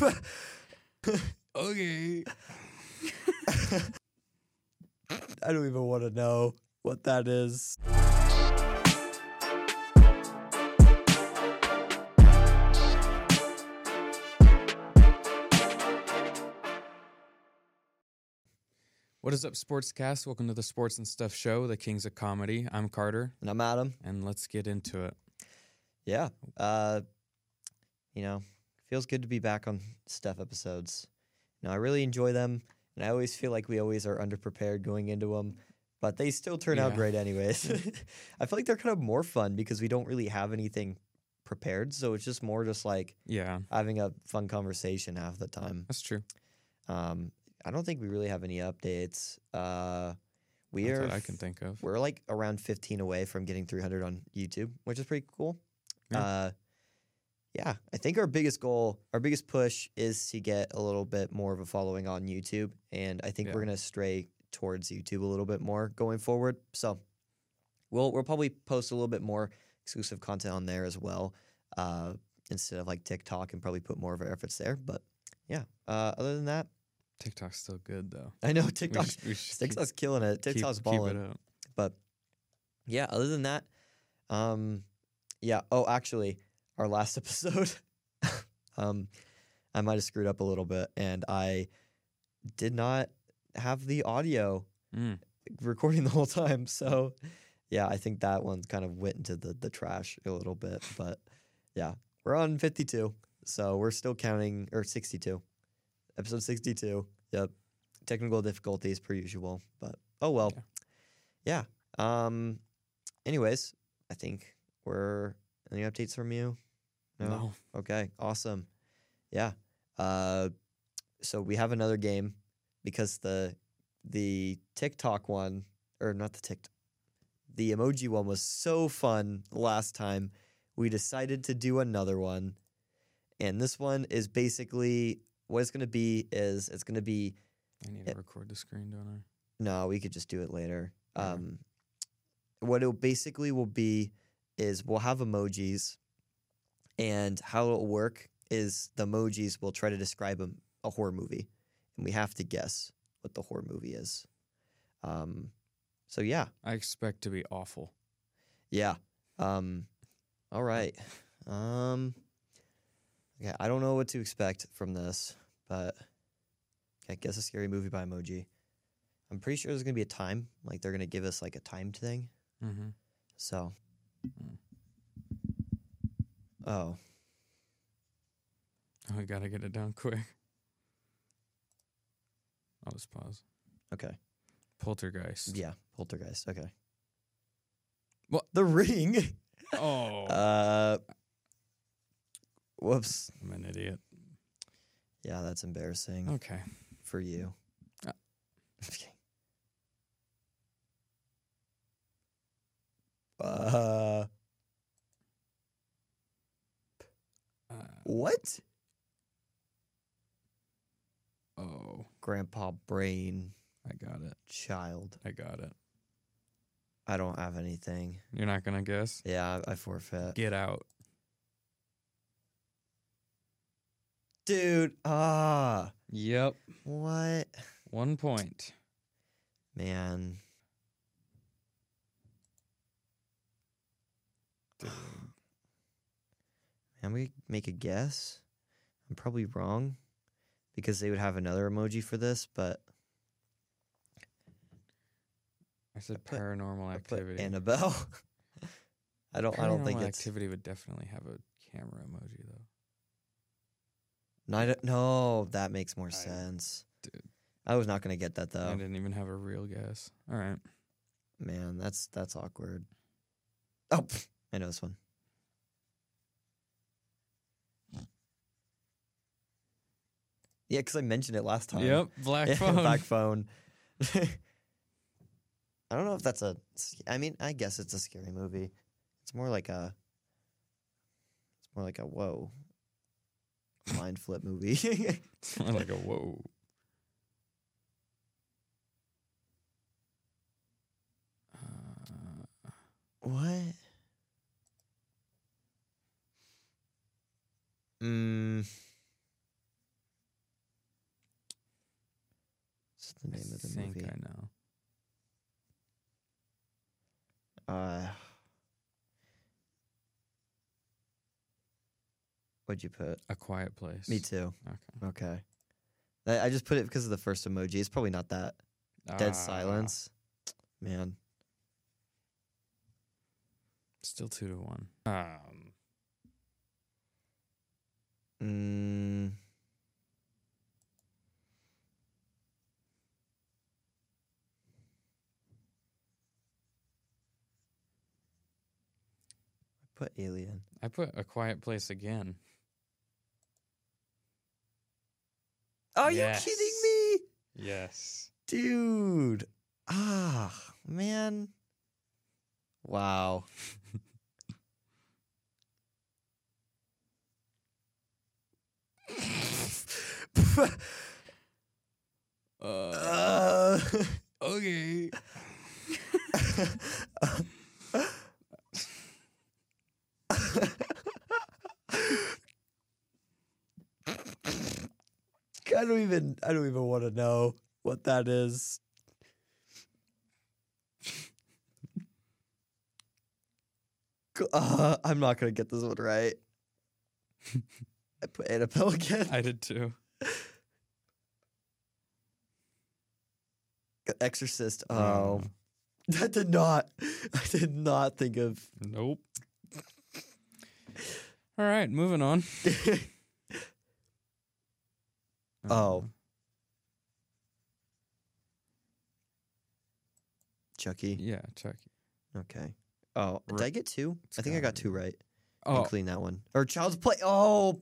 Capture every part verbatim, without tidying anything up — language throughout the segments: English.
Okay. I don't even want to know what that is. What is up, Sportscast? Welcome to the Sports and Stuff Show, the Kings of Comedy. I'm Carter. And I'm Adam. And let's get into it. Yeah. Uh, you know, feels good to be back on Stuff episodes. You know, I really enjoy them, and I always feel like we always are underprepared going into them, but they still turn Yeah. out great anyways. I feel like they're kind of more fun because we don't really have anything prepared, so it's just more just like Yeah, having a fun conversation half the time. that's true. Um, I don't think we really have any updates. Uh, we Not are that I can think of. We're like around fifteen away from getting three hundred on YouTube, which is pretty cool. Yeah. Uh, yeah, I think our biggest goal, our biggest push is to get a little bit more of a following on YouTube. And I think Yeah. we're going to stray towards YouTube a little bit more going forward. So we'll, we'll probably post a little bit more exclusive content on there as well, uh, instead of like TikTok, and probably put more of our efforts there. But yeah, uh, other than that, TikTok's still good, though. I know We TikTok, should- we should TikTok's killing it. keep- TikTok's keep, balling. Keep it up. But yeah, other than that, um, yeah. Oh, actually, our last episode, um, I might have screwed up a little bit, and I did not have the audio Mm. recording the whole time. So yeah, I think that one kind of went into the the trash a little bit. But yeah, we're on fifty-two, so we're still counting, or sixty-two, episode sixty-two. Yep, technical difficulties per usual, but oh well. Yeah. yeah. Um. Anyways, I think we're any updates from you? No. Okay. Awesome. Yeah. Uh. So we have another game because the the TikTok one, or not the TikTok, the emoji one was so fun last time. We decided to do another one, and this one is basically what it's going to be. Is it's going to be I need to record the screen, don't I? no, we could just do it later. Okay. Um, what it basically will be is we'll have emojis, and how it'll work is the emojis will try to describe a, a horror movie, and we have to guess what the horror movie is. Um, so yeah, I expect to be awful. yeah. Um, all right. Um, okay, I don't know what to expect from this, but I guess a scary movie by emoji. I'm pretty sure there's gonna be a time, like they're gonna give us like a timed thing. Mm-hmm. So, Mm. oh, Oh, we gotta get it down quick. I'll just pause. okay, Poltergeist. yeah, Poltergeist. Okay, What? The Ring? Oh. uh, whoops. I'm an idiot. Yeah, that's embarrassing Okay. for you. Uh. Okay. Uh, Uh, what? oh, Grandpa Brain I got it. Child. I got it. I don't have anything. You're not gonna guess? Yeah, I, I forfeit. Get Out. Dude, ah, Yep. what? One point. Man. Dude. Can we make a guess? I'm probably wrong because they would have another emoji for this, but I said put- paranormal I put activity. Annabelle. I don't. I don't think Paranormal it's. activity would definitely have a camera emoji though. No, I don't- no, that makes more I- sense. dude. I was not gonna get that I though. didn't even have a real guess. All right. Man, that's that's awkward. Oh, pff, I know this one. Yeah, because I mentioned it last time. Yep. Black Yeah, phone. Black phone. I don't know if that's a. I mean, I guess it's a scary movie. It's more like a. It's more like a whoa. Mind flip movie. It's more like a whoa. Uh, What? Mm. think movie. I know. Uh, what'd you put? A Quiet Place. Me too. Okay. Okay. I, I just put it because of the first emoji. It's probably not that. Dead Ah, silence. Man. Still two to one. Um, Mm, put Alien. I put A Quiet Place again. Are Yes. you kidding me? Yes. Dude. Ah, man. Wow. Uh, uh, okay. I don't even I don't even want to know what that is. Uh, I'm not gonna get this one right. I put Annabelle again. I did too. Exorcist. Uh, Oh, that did not. I did not think of. Nope. All right, moving on. Oh. Uh, Chucky. Yeah, Chucky. Okay. Oh, did R- I get two? it's I think I gotta got two be. right. Oh, I'll clean that one. Or Child's Play. Oh,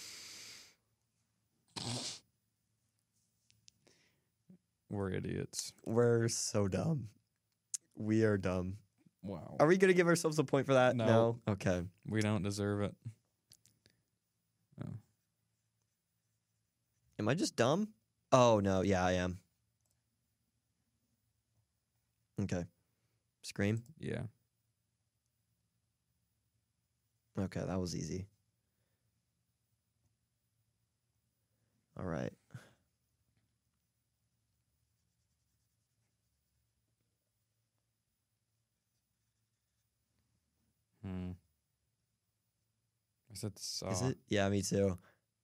we're idiots. we're so dumb. We are dumb. Wow. Are we gonna give ourselves a point for that? No. Okay. We don't deserve it. Oh. Am I just dumb? Oh no. Yeah, I am. Okay. Scream. Yeah. Okay, that was easy. All right. Hmm. I said Saw. Is it? Yeah, me too.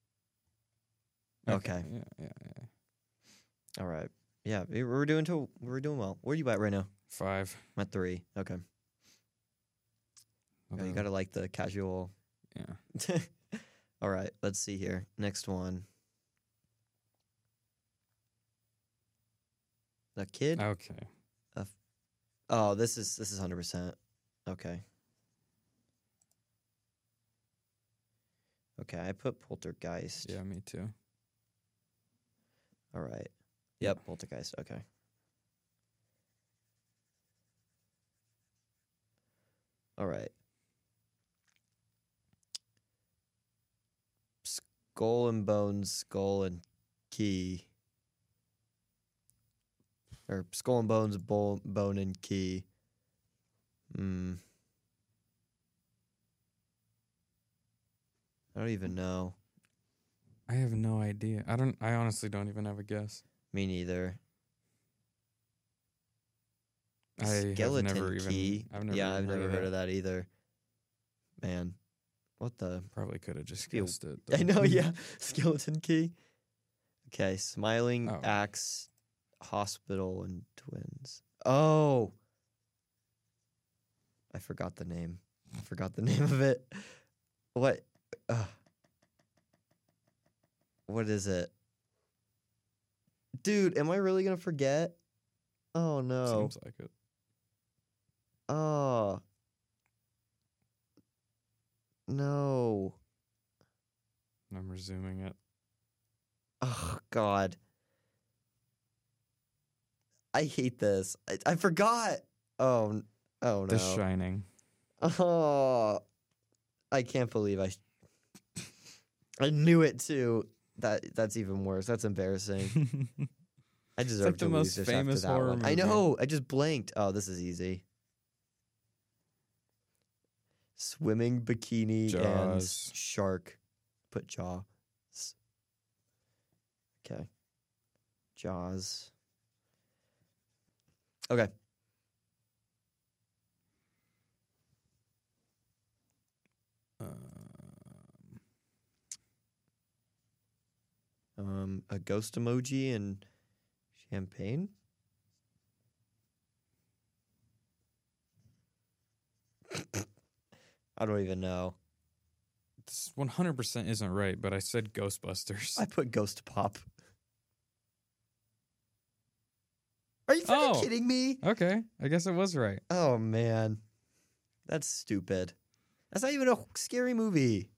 Okay. Yeah, yeah, yeah. All right. Yeah, we- we're doing to we're doing well. Where are you at right now? Five. I'm at three. Okay. Yeah, you Although- gotta like the casual. Yeah. All right. Let's see here. Next one. A kid. Okay. Oh, this is this is hundred percent. Okay. Okay, I put Poltergeist. Yeah, me too. All right. Yep, Poltergeist. Okay. All right. Skull and Bones, Skull and Key. Or Skull and Bones, Bone, bone and Key. Hmm. I don't even know. I have no idea. I don't. I honestly don't even have a guess. Me neither. I have Skeleton never even. Key. I've never yeah, even I've never heard, heard of that either. Man, what the? Probably could have just Feel- guessed it. I though. know, yeah. Skeleton Key. Okay, Smiling Oh. Axe Hospital and Twins. Oh. I forgot the name. I forgot the name of it. What? Uh, what is it? Dude, am I really going to forget? Oh, no. Seems like it. Oh. No. I'm resuming it. Oh, God. I hate this. I, I forgot. Oh, n- oh no. The Shining. Oh, I can't believe I. I knew it too. That that's even worse. That's embarrassing. I deserve like to the lose most just famous after that horror one. I movie. know. I just blanked. Oh, this is easy. Swimming bikini and Jaws. shark. Put jaw. S- Okay. Jaws. Okay. Um, Um, a ghost emoji and champagne. I don't even know. this one hundred percent isn't right, but I said Ghostbusters. I put ghost pop. Are you freaking Oh. kidding me? Okay, I guess it was right. Oh man, that's stupid. That's not even a scary movie.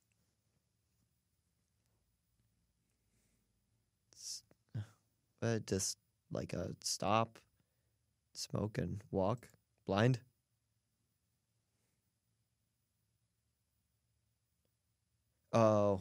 S- But just like a stop, smoke and walk, blind. Oh.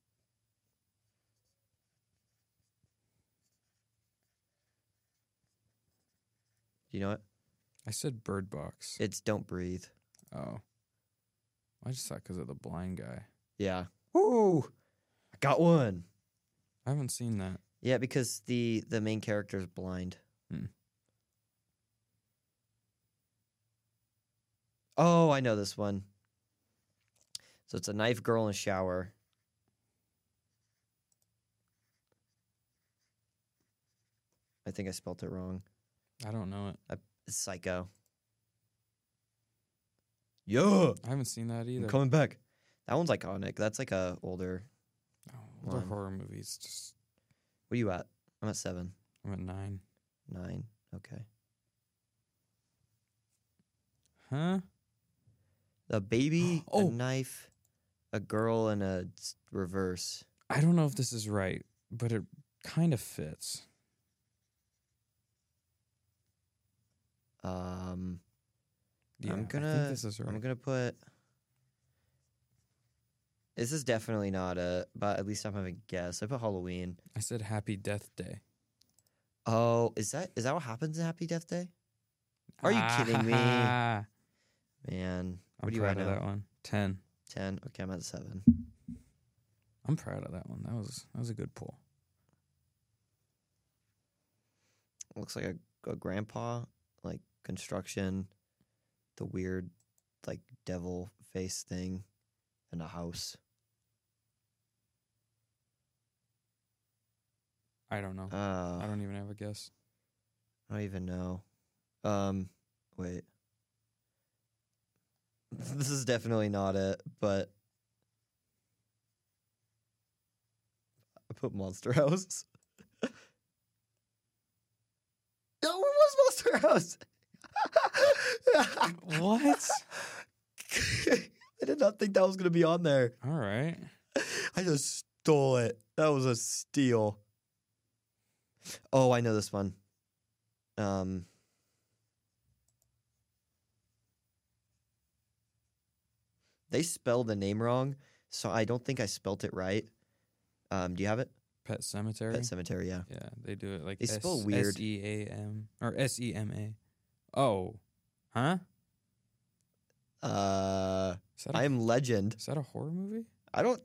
You know what? I said Bird Box. It's Don't Breathe. Oh. I just thought because of the blind guy. Yeah. Woo! I got one. I haven't seen that. Yeah, because the the main character is blind. Hmm. Oh, I know this one. So it's a knife girl in a shower. I think I spelt it wrong. I don't know it. I, it's Psycho. Yeah, I haven't seen that either. I'm coming back. That one's iconic. That's like a older. Oh, older one. horror movies. Just What are you at? I'm at seven, I'm at nine. nine. Okay. Huh? A baby, Oh. a knife, a girl, and a s- reverse. I don't know if this is right, but it kind of fits. Um, Yeah, I'm I gonna. think this is right. I'm gonna put. This is definitely not a, but at least I'm having a guess. I put Halloween. I said Happy Death Day. Oh, is that is that what happens in Happy Death Day? Are you kidding me? Ah, Man, I'm what do you proud at of now? that one. Ten. Ten. Okay, I'm at seven. I'm proud of that one. That was that was a good pull. Looks like a, a grandpa, like construction, the weird, like devil face thing, and a house. I don't know. Uh, I don't even have a guess. I don't even know. Um, wait. This is definitely not it, but I put Monster House. No, it was Monster House. What? I did not think that was gonna be on there. All right. I just stole it. That was a steal. Oh, I know this one. Um, they spelled the name wrong, so I don't think I spelt it right. Um, do you have it? Pet Cemetery. Pet Cemetery, yeah. Yeah, they do it like They spell S- weird. S E A M or S E M A. Oh, huh? Uh, Is that a, I am Legend. is that a horror movie? I don't.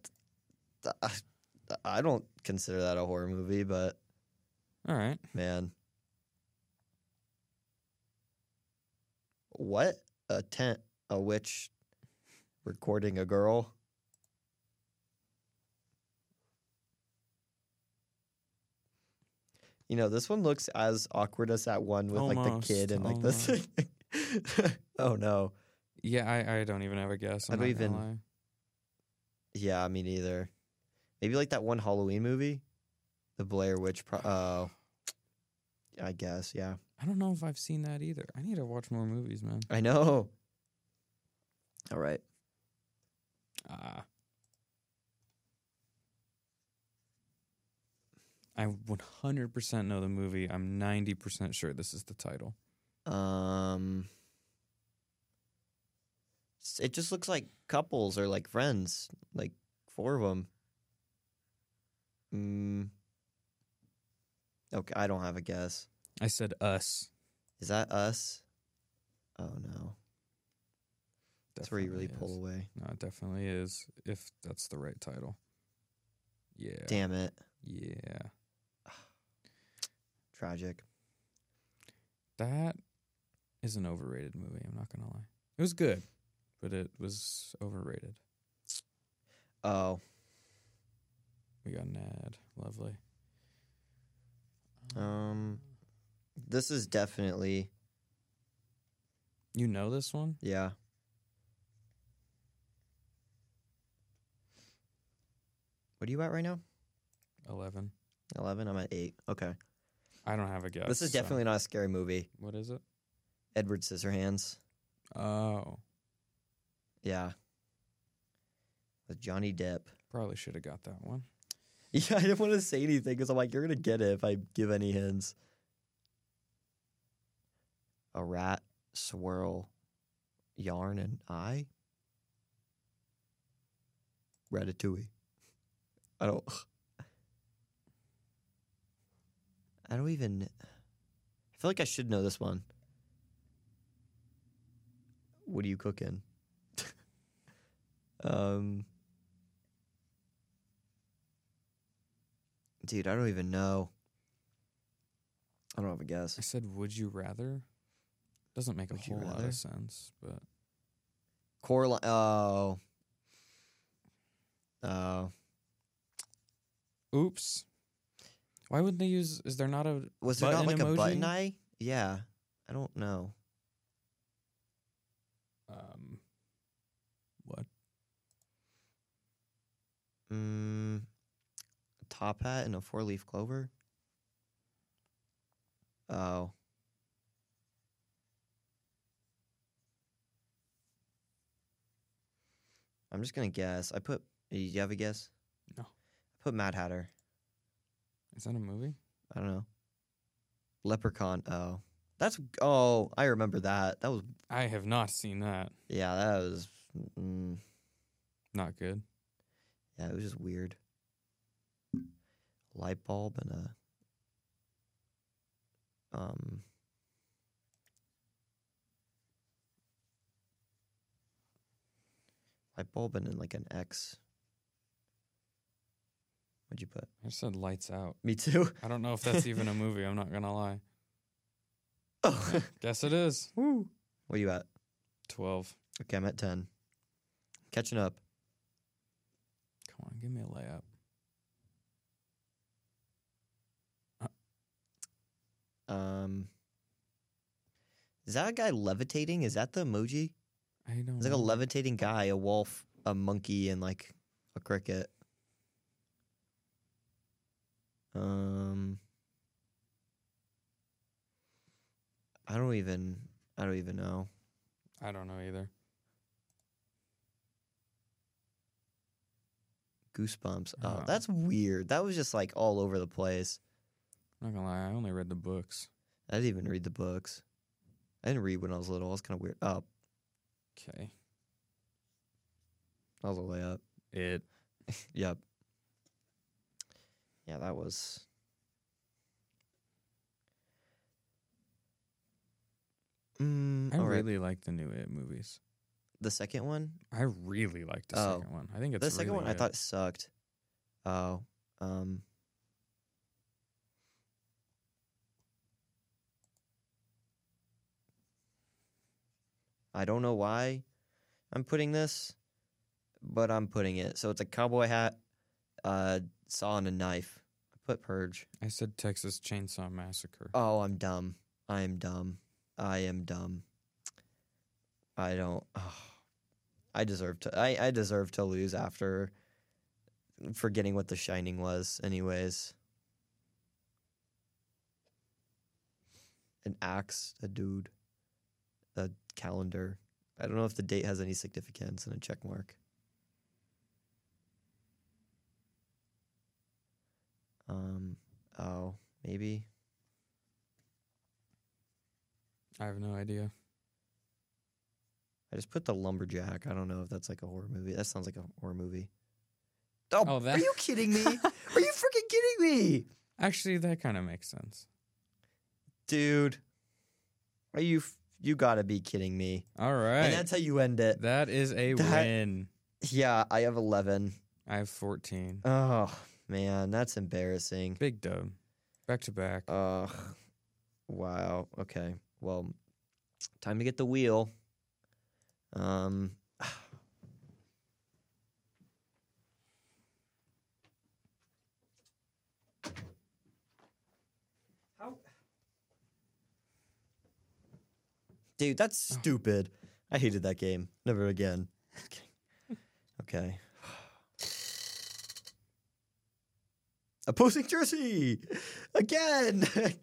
I don't consider that a horror movie, but All right. man, what a tent! A witch recording a girl. You know, this one looks as awkward as that one with like Almost, the kid and like this. Oh no. Yeah, I, I don't even have a guess. I I'm don't not gonna even- lie. Yeah, me neither. Maybe like that one Halloween movie, the Blair Witch. Pro- oh, I guess. Yeah, I don't know if I've seen that either. I need to watch more movies, man. I know. All right. Ah. I one hundred percent know the movie. I'm ninety percent sure this is the title. Um, s- it just looks like couples or like friends, like four of them. Mm. Okay, I don't have a guess. I said Us. Is that Us? Oh no, that's where you really Definitely pull is. away. No, it definitely is, if that's the right title. Yeah. Damn it, Yeah. tragic. That is an overrated movie. I'm not gonna lie. It was good, but it was overrated. Oh, We got Ned. Lovely. um, this is definitely You know this one? yeah. What are you at right now? Eleven. Eleven. I'm at eight. Okay. I don't have a guess. This is so- definitely not a scary movie. What is it? Edward Scissorhands. Oh, Yeah. With Johnny Depp. probably should have got that one. Yeah, I didn't want to say anything because I'm like, you're going to get it if I give any hints. A rat, swirl, yarn, and eye? Ratatouille. I don't... I don't even... I feel like I should know this one. What are you cooking? um... Dude, I don't even know. I don't have a guess. I said, would you rather? Doesn't make a Would you whole lot rather? of sense, but Coraline. Oh. Oh. oops. Why wouldn't they use? Is there not a Was there not like button a button emoji? eye? Yeah. I don't know. um what? Mm, top hat and a four leaf clover? Oh. I'm just going to guess. I put. Do you have a guess? No. I put Mad Hatter. Is that a movie? I don't know. Leprechaun. Oh. That's. Oh, I remember that. That was. I have not seen that. Yeah, that was. Mm, Not good. yeah, it was just weird. Light bulb and a. Um. Light bulb and then like an X. What'd you put? I said Lights Out. Me too. I don't know if that's even a movie. I'm not gonna lie. Oh. Guess it is. Woo. What are you at? Twelve. Okay, I'm at ten. Catching up. Come on, give me a layup. Um. Is that a guy levitating? Is that the emoji? I don't. It's like a know. levitating guy, a wolf, a monkey, and like a cricket. Um. I don't even. I don't even know. I don't know either. Goosebumps. Oh, Oh. that's weird. That was just like all over the place. I'm not gonna lie. I only read the books. I didn't even read the books. I didn't read when I was little. I was kind of weird. Oh, Okay. that was a layup. It. Yep. Yeah, that was. Mm, I all right. really like the new It movies. The second one? I really like the Oh. second one. I think it's The second really one I good. thought sucked. Oh. Um. I don't know why I'm putting this, but I'm putting it. So it's a cowboy hat, uh, saw, and a knife. I put Purge. I said Texas Chainsaw Massacre. Oh, I'm dumb. I am dumb. I am dumb. I don't. Oh, I deserve to. I, I deserve to lose after forgetting what The Shining was. Anyways, an axe, a dude, a calendar. I don't know if the date has any significance and a check mark. Um. Oh, maybe. I have no idea. I just put the lumberjack. I don't know if that's like a horror movie. That sounds like a horror movie. Oh, Oh, that- are you kidding me? Are you freaking kidding me? Actually, that kind of makes sense. Dude. Are you f- you got to be kidding me. All right. And that's how you end it. That is a That- win. Yeah, I have eleven. I have fourteen. Oh, man, that's embarrassing. Big dub. Back to back. Ugh. Wow. Okay. Well, time to get the wheel. Um, How? Dude, that's stupid. I hated that game. Never again. Okay. Opposing jersey again.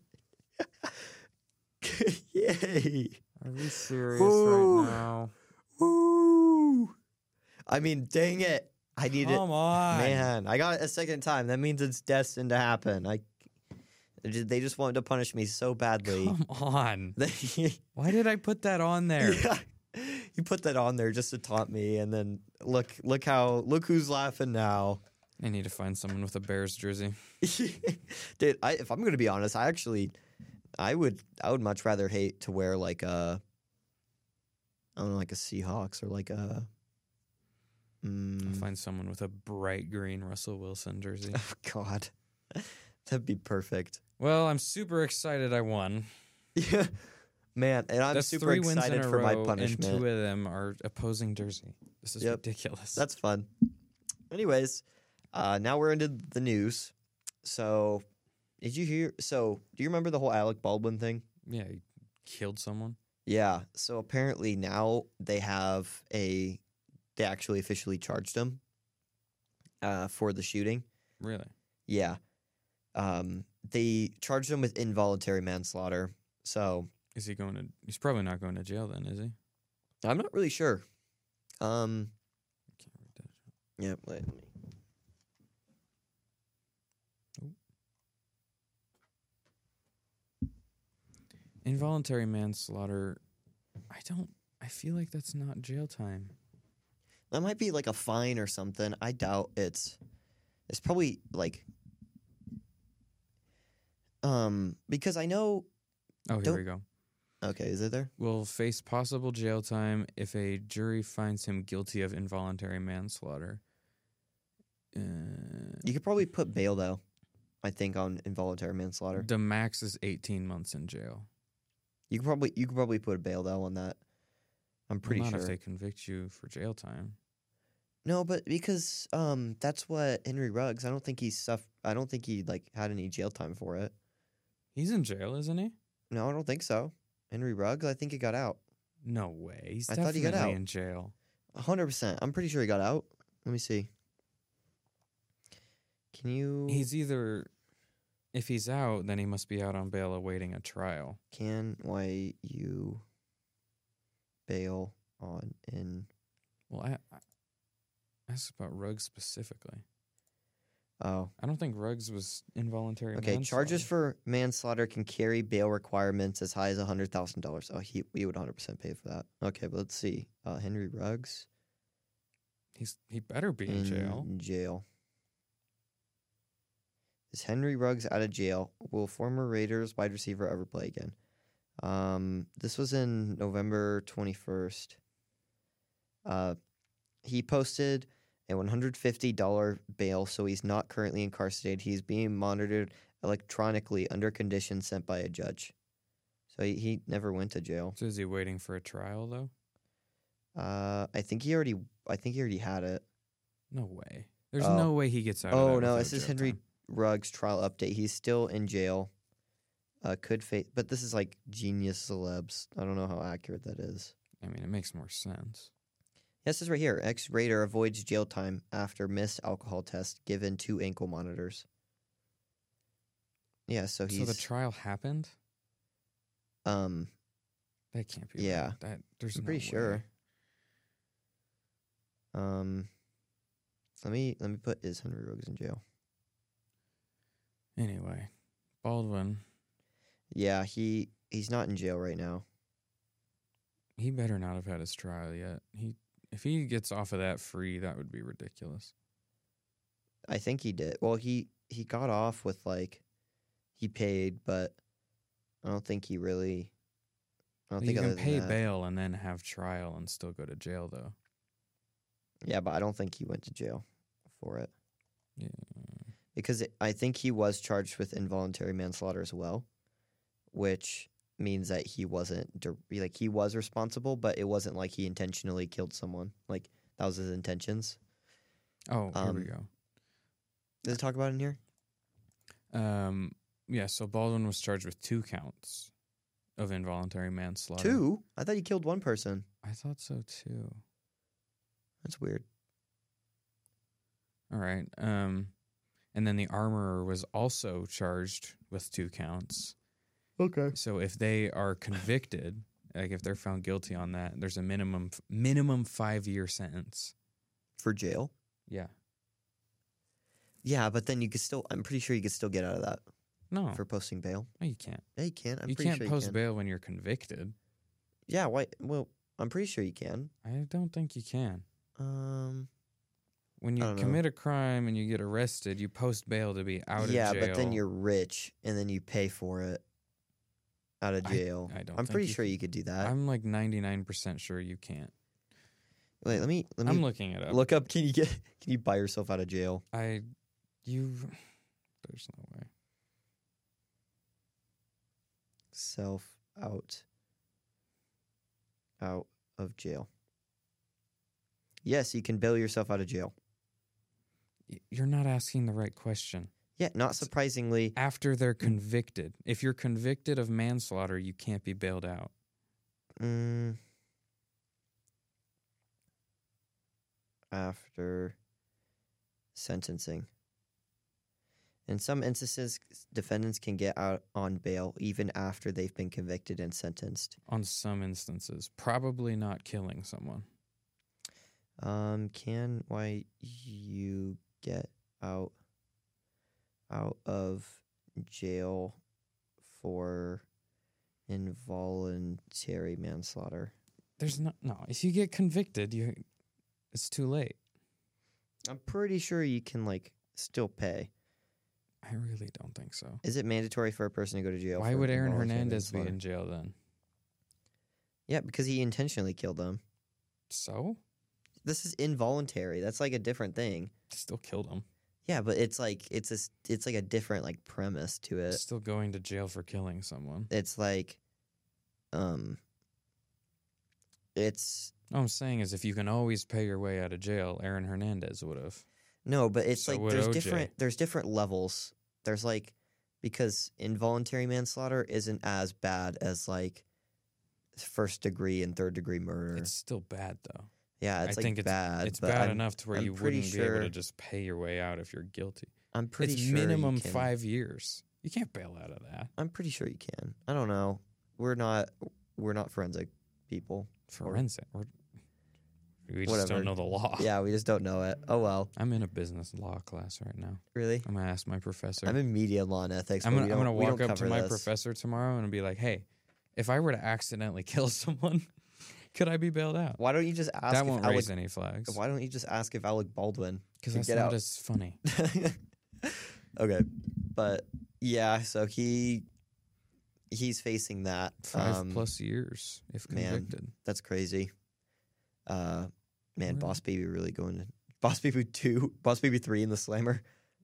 Yay! Are we serious Woo. right now? Woo! I mean, dang it! I need it. Come on, Man, I got it a second time. That means it's destined to happen. I. They just wanted to punish me so badly. Come on. They- Why did I put that on there? Yeah. You put that on there just to taunt me, and then look, look how, look who's laughing now. I need to find someone with a Bears jersey. Dude, I, if I'm gonna be honest, I actually, I would, I would much rather hate to wear like a, I don't know, like a Seahawks or like a. Mm, I'll find someone with a bright green Russell Wilson jersey. oh God, that'd be perfect. Well, I'm super excited I won. Yeah, man, and I'm That's super three wins in excited a for my row, punishment. and two of them are opposing jersey. This is Yep. ridiculous. That's fun. Anyways, uh, now we're into the news. So, did you hear? So, do you remember the whole Alec Baldwin thing? Yeah, he killed someone. Yeah. So apparently now they have a, they actually officially charged him uh, for the shooting. Really? Yeah. Um, they charged him with involuntary manslaughter. So Is he going to? He's probably not going to jail then, is he? I'm not really sure. Um, I can't read that. yeah. Wait, let me. Involuntary manslaughter. I don't. I feel like that's not jail time. That might be like a fine or something. I doubt it's. It's probably like. Um, because I know. Oh, here Don't- we go. Okay, is it there? Will face possible jail time if a jury finds him guilty of involuntary manslaughter. Uh, You could probably put bail though. I think on involuntary manslaughter. the max is eighteen months in jail. You could probably you could probably put a bail though on that. I'm pretty well, not sure. if they convict you for jail time. No, but because um that's what Henry Ruggs. I don't think he's suff- I don't think he like had any jail time for it. He's in jail, isn't he? No, I don't think so. Henry Ruggs, I think he got out. No way. He's I thought he definitely got out. in jail. A hundred percent. I'm pretty sure he got out. Let me see. Can you? He's either, if he's out, then he must be out on bail awaiting a trial. Can why you bail on in? Well, I, I asked about Ruggs specifically. Oh, I don't think Ruggs was involuntary. okay. Charges manslaughter. for manslaughter can carry bail requirements as high as a hundred thousand dollars. Oh, he we would hundred percent pay for that. Okay, but let's see. Uh, Henry Ruggs He's he better be in jail. Jail. Is Henry Ruggs out of jail? Will former Raiders wide receiver ever play again? Um, this was in November twenty-first. Uh, he posted a one hundred fifty dollars bail, so he's not currently incarcerated. He's being monitored electronically under conditions sent by a judge. So he, he never went to jail. So is he waiting for a trial though? Uh, I think he already. I think he already had it. No way. There's Oh. no way he gets out. of Oh that no, without this is jail Henry time. Ruggs trial update. He's still in jail. Uh, could face, but this is like genius celebs. I don't know how accurate that is. I mean, it makes more sense. Yes, this is right here. Ex-Raider avoids jail time after missed alcohol test given two ankle monitors. Yeah, so he's So the trial happened. um That can't be. Yeah. right. That there's. I'm no pretty way. sure. Um let me let me put is Henry Ruggs in jail. Anyway, Baldwin. Yeah, he he's not in jail right now. He better not have had his trial yet. He if he gets off of that free, that would be ridiculous. I think he did. Well, he he got off with like he paid, but I don't think he really. I don't Well, think you other can than pay that- bail and then have trial and still go to jail, though. Yeah, but I don't think he went to jail for it Yeah. because it, I think he was charged with involuntary manslaughter as well, which means that he wasn't dir- like he was responsible, but it wasn't like he intentionally killed someone. Like that was his intentions. Oh, here we Um, go. Does it talk about it in here? Um, yeah, so Baldwin was charged with two counts of involuntary manslaughter. Two? I thought he killed one person. I thought so too. That's weird. All right. Um, and then the armorer was also charged with two counts. Okay. So if they are convicted, like if they're found guilty on that, there's a minimum minimum five year sentence For jail? Yeah. Yeah, but then you could still, I'm pretty sure you could still get out of that No, for posting bail. no, you can't. Yeah, you can. I'm you pretty can't sure post you can. bail when you're convicted. Yeah, why? Well, I'm pretty sure you can. I don't think you can. Um, When I you don't know. commit a crime and you get arrested, you post bail to be out yeah, of jail. but then you're rich and then you pay for it out of I- jail. I don't I'm think pretty you sure can. you could do that. I'm like ninety-nine percent sure you can't. Wait, let me let me I'm looking it up. look up. Can you get? Can you buy yourself out of jail? I, you, there's no way. Self out out of jail. Yes, you can bail yourself out of jail. Y- You're not asking the right question. Yeah, not surprisingly. After they're convicted, if you're convicted of manslaughter, you can't be bailed out. Mm, after sentencing. In some instances, defendants can get out on bail even after they've been convicted and sentenced. On some instances, probably not killing someone. Um, can why you get out out of jail for involuntary manslaughter? There's no no. If you get convicted, you it's too late. I'm pretty sure you can like still pay. I really don't think so. Is it mandatory for a person to go to jail? Why for would Aaron involuntary Hernandez be manslaughter? in jail then? Yeah, because he intentionally killed them. So? This is involuntary. That's like a different thing. Still killed him. Yeah, but it's like it's a s- it's like a different like premise to it. Still going to jail for killing someone. It's like, um, it's All I'm saying is if you can always pay your way out of jail, Aaron Hernandez would have. no, but it's So like would there's O J. different there's different levels. There's like because involuntary manslaughter isn't as bad as like first degree and third degree murder. It's still bad though. yeah, it's I like think it's bad. It's but bad I'm, enough to where I'm you pretty wouldn't be able sure- to just pay your way out if you're guilty. I'm pretty it's sure you minimum can- five years. You can't bail out of that. I'm pretty sure you can. I don't know. We're not we're not forensic people. Forensic. We're, we just Whatever. don't know the law. Yeah, we just don't know it. Oh well. I'm in a business law class right now. Really? I'm gonna ask my professor. I'm in media law and ethics. I'm but gonna, we I'm don't- gonna we walk don't up to cover my this. professor tomorrow and be like, "Hey, if I were to accidentally kill someone, could I be bailed out?" Why don't you just ask That if won't Alec, raise any flags. why don't you just ask if Alec Baldwin Because could that's get not out? as funny. Okay. But yeah, so he he's facing that. Five Um, plus years if man. convicted. That's crazy. Uh man, Really? Boss Baby really going to Boss Baby two, Boss Baby three in the Slammer.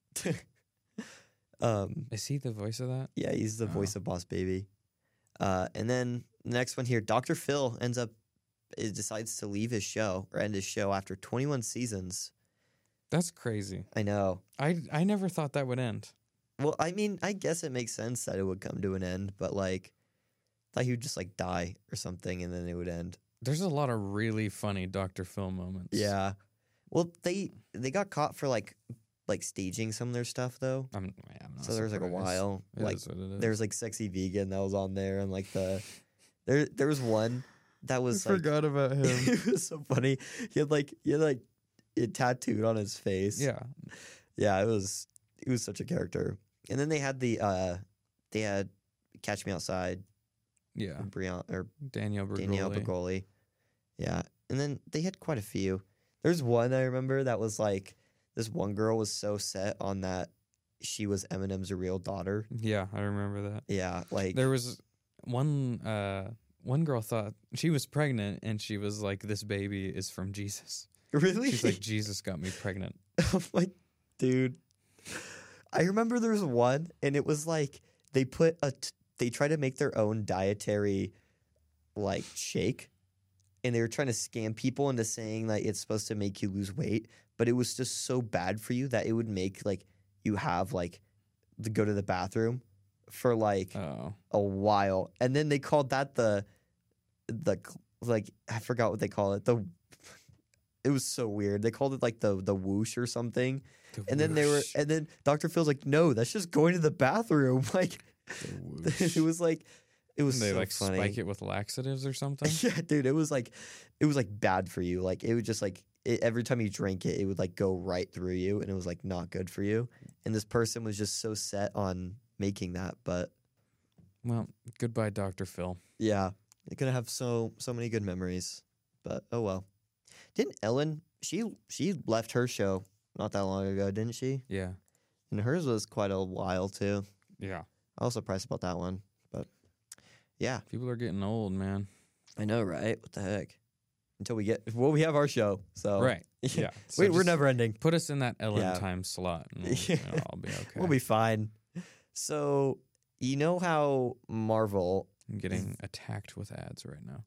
um Is he the voice of that? Yeah, he's the voice Oh. of Boss Baby. Uh, and then the next one here, Doctor Phil ends up it decides to leave his show or end his show after twenty-one seasons. That's crazy. I know. I I never thought that would end. Well, I mean, I guess it makes sense that it would come to an end, but like, I thought he would just like die or something and then it would end. There's a lot of really funny Doctor Phil moments. Yeah. Well, they they got caught for like like staging some of their stuff though. I'm, I'm not So there was like a surprised. while It like is what it is. there was like sexy vegan that was on there and like the there there was one that was I like forgot about him. it was so funny. He had like he had like it tattooed on his face. yeah. Yeah, it was it was such a character. And then they had the uh they had Catch Me Outside, Yeah. Brian or Danielle Bergoli. Danielle Bergoli. Yeah. And then they had quite a few. There's one I remember that was like this one girl was so set on that she was Eminem's real daughter. Yeah, I remember that. Yeah, like There was one uh one girl thought she was pregnant and she was like, "This baby is from Jesus." really She's like, "Jesus got me pregnant." I'm like, dude. I remember there was one, and it was like they put a t- they tried to make their own dietary like shake, and they were trying to scam people into saying like it's supposed to make you lose weight, but it was just so bad for you that it would make like you have like to go to the bathroom for like Oh. a while, and then they called that the the like I forgot what they call it. The it was so weird. They called it like the the whoosh or something. The And then they were, whoosh. and then Doctor Phil's like, no, that's just going to the bathroom. Like, The whoosh. it was like, it was they so like funny. spike it with laxatives or something. Yeah, dude, it was like, it was like bad for you. Like, it would just like it, every time you drank it, it would like go right through you, and it was like not good for you. And this person was just so set on making that, but Well, goodbye, Doctor Phil. yeah, you're gonna have so so many good memories. But oh well. Didn't Ellen? She she left her show not that long ago, didn't she? Yeah. And hers was quite a while too. Yeah. I was surprised about that one, but yeah, People are getting old, man. I know, right? What the heck? Until we get well, we have our show, so Right. Yeah. So Wait, we're just never ending. Put us in that Ellen Yeah. time slot, and we'll, you know, I'll be okay. We'll be fine. So you know how Marvel, I'm getting attacked with ads right now.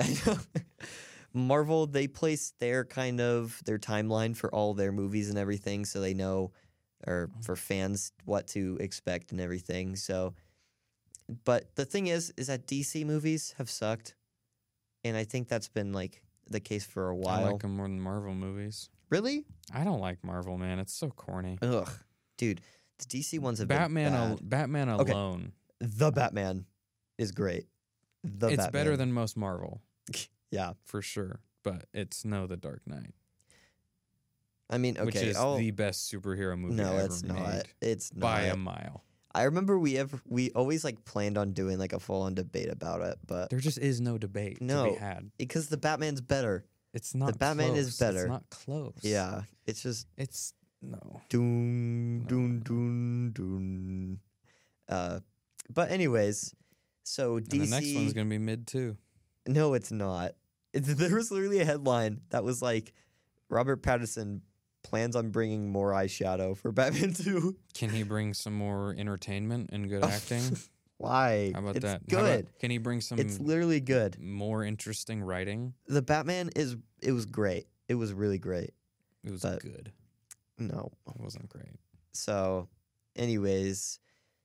Marvel, they place their kind of their timeline for all their movies and everything, so they know, or for fans what to expect and everything. So, but the thing is, is that D C movies have sucked, and I think that's been like the case for a I while. like them more than Marvel movies. Really? I don't like Marvel, man. It's so corny. Ugh, dude, the D C ones have Batman, been al- bad. Batman Okay. alone. The Batman is great. The It's Batman. better than most Marvel, yeah. for sure. But it's no The Dark Knight, I mean, okay, which is I'll- the best superhero movie no, ever it's made not. It's not. by a mile. I remember we ever we always like planned on doing like a full on debate about it, but There just is no debate to No. be had. because the Batman's better. It's not. Batman is close. better. It's not close. Yeah, it's just It's no. doon No. doon doon doon. Uh, but anyways, so And D C. the next one's gonna be mid too. No, it's not. It's, there was literally a headline that was like, Robert Pattinson plans on bringing more eyeshadow for Batman two. Can he bring some more entertainment and good acting? Why? How about it's that? How about- good. can he bring some It's literally good. more interesting writing? The Batman is. It was great. It was really great. It was But- good. No. It wasn't great. So, anyways,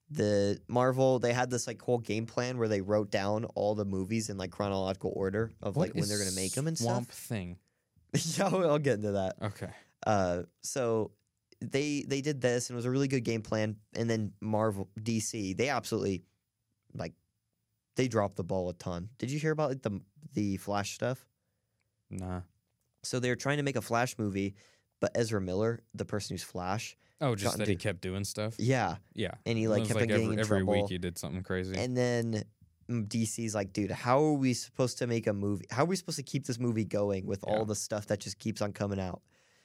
the Marvel they had this like whole game plan where they wrote down all the movies in like chronological order of like when they're gonna make them and Swamp stuff. Thing. Yeah, I'll I'll get into that. Okay. Uh, so they they did this and it was a really good game plan. And then Marvel D C they absolutely like they dropped the ball a ton. Did you hear about like the the Flash stuff? Nah. So they were trying to make a Flash movie, but Ezra Miller, the person who's Flash, Oh, just Gotten that he to- kept doing stuff. yeah, Yeah. and he It like was kept like on getting every, in every trouble. week he did something crazy. And then mm, D C's like, dude, how are we supposed to make a movie? How are we supposed to keep this movie going with Yeah. all the stuff that just keeps on coming out?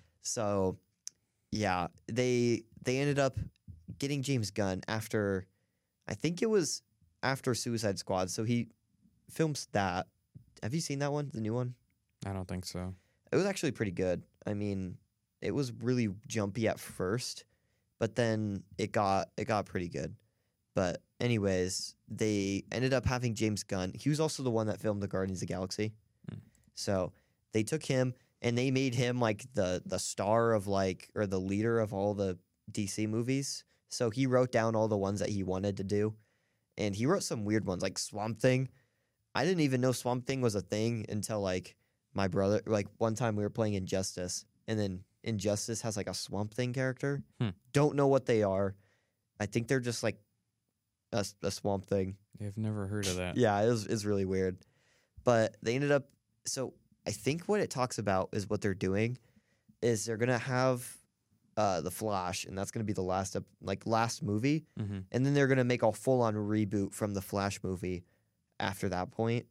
So, yeah, they they ended up getting James Gunn after, I think it was after Suicide Squad. So he films that. Have you seen that one, the new one? I don't think so. It was actually pretty good. I mean, it was really jumpy at first, but then it got it got pretty good. But anyways, they ended up having James Gunn. He was also the one that filmed the Guardians of the Galaxy. Hmm. So they took him and they made him like the the star of like or the leader of all the D C movies. So he wrote down all the ones that he wanted to do. And he wrote some weird ones like Swamp Thing. I didn't even know Swamp Thing was a thing until like my brother, like one time we were playing Injustice, and then Injustice has like a Swamp Thing character. Hmm. Don't know what they are. I think they're just like a, s- a Swamp Thing. I've never heard of that. Yeah, it was it's really weird. But they ended up. So I think what it talks about is what they're doing is they're gonna have uh, the Flash, and that's gonna be the last ep- like last movie, Mm-hmm. and then they're gonna make a full on reboot from the Flash movie after that point.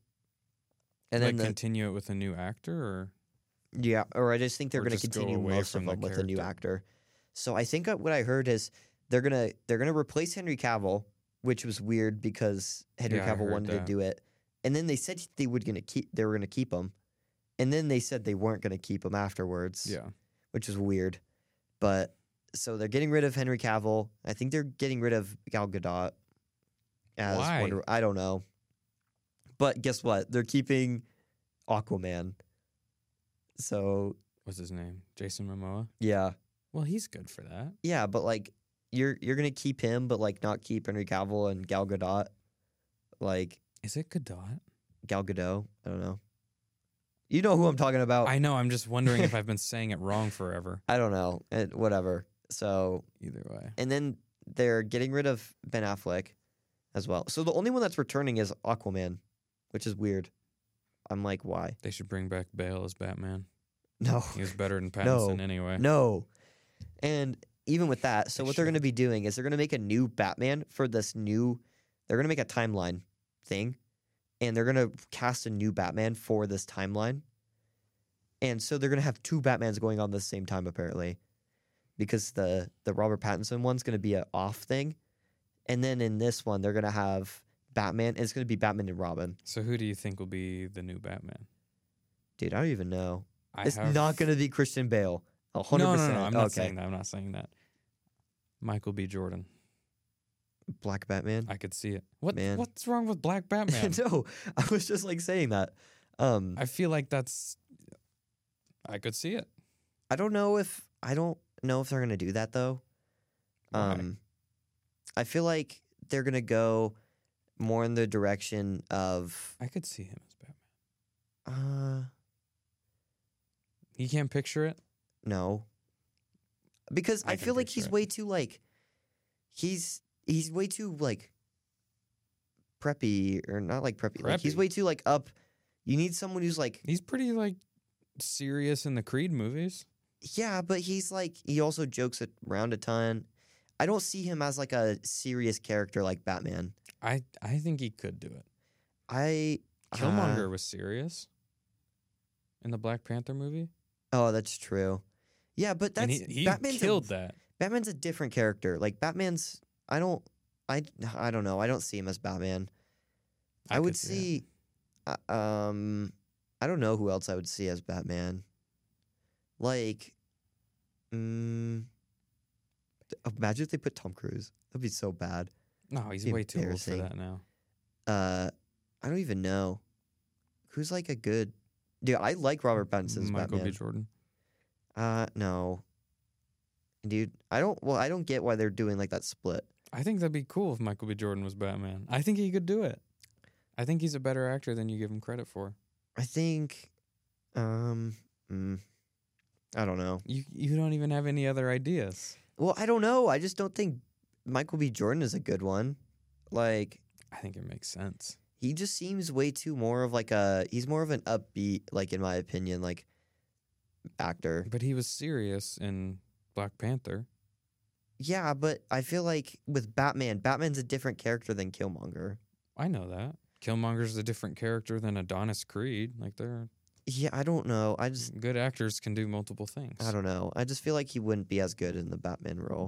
And like then the, continue it with a new actor, or yeah, or I just think they're Or going to just go continue away most of from the them with a new character. actor. So I think uh, what I heard is they're gonna they're gonna replace Henry Cavill, which was weird because Henry Yeah, I Cavill heard wanted that. to do it, and then they said they would gonna keep they were gonna keep him, and then they said they weren't gonna keep him afterwards. yeah, which is weird. But so they're getting rid of Henry Cavill. I think they're getting rid of Gal Gadot. as Why? Wonder. I don't know. But guess what? They're keeping Aquaman. So What's his name? Jason Momoa. yeah, Well, he's good for that. yeah, but like you're you're gonna keep him, but like not keep Henry Cavill and Gal Gadot. Like Is it Godot? Gal Gadot. I don't know. You know who I'm talking about. I know. I'm just wondering if I've been saying it wrong forever. I don't know. It, whatever. So Either way. and then they're getting rid of Ben Affleck as well. So the only one that's returning is Aquaman, which is weird. I'm like, why? They should bring back Bale as Batman. No. He was better than No. Pattinson anyway. No. And even with that, so They what they're going to should. be doing is they're going to make a new Batman for this new, they're going to make a timeline thing, and they're going to cast a new Batman for this timeline. And so they're going to have two Batmans going on at the same time, apparently, because the, the Robert Pattinson one's going to be an off thing. And then in this one, they're going to have Batman, and it's going to be Batman and Robin. So who do you think will be the new Batman? Dude, I don't even know. I It's have... not going to be Christian Bale. one hundred No, percent. no, no. I'm not okay. saying that. I'm not saying that. Michael B. Jordan. Black Batman. I could see it. What? Man. What's wrong with Black Batman? No, I was just like saying that. Um, I feel like that's. I could see it. I don't know if I don't know if they're gonna do that though. Why? Um, I feel like they're gonna go more in the direction of I could see him as Batman. uh You can't picture it. no, because I, I can feel like picture he's it. way too like he's he's way too like preppy or not like preppy. Like he's Preppy? way too like up. You need someone who's like He's pretty like serious in the Creed movies. yeah, but he's like he also jokes around a ton. I don't see him as like a serious character like Batman. I I think he could do it. I Killmonger uh, was serious in the Black Panther movie, oh, that's true. Yeah, but that's and he, he Batman's killed a, that. Batman's a different character. Like Batman's, I don't, I, I don't know. I don't see him as Batman. I, I would could see see, uh, um, I don't know who else I would see as Batman. Like, mm, imagine if they put Tom Cruise. That'd be so bad. No, he's Be way too old for embarrassing. that now. Uh, I don't even know who's like a good. Dude, I like Robert Pattinson's Michael Batman. B. Jordan. Uh, no. Dude, I don't. Well, I don't get why they're doing like that split. I think that'd be cool if Michael B. Jordan was Batman. I think he could do it. I think he's a better actor than you give him credit for. I think, um, mm, I don't know. You you don't even have any other ideas. Well, I don't know. I just don't think Michael B. Jordan is a good one. Like, I think it makes sense. he just seems way too more of like a. He's more of an upbeat, like in my opinion, like actor. But he was serious in Black Panther. Yeah, but I feel like with Batman, Batman's a different character than Killmonger. I know that. Killmonger's a different character than Adonis Creed. Like they're Yeah, I don't know. I just, good actors can do multiple things. I don't know. I just feel like he wouldn't be as good in the Batman role.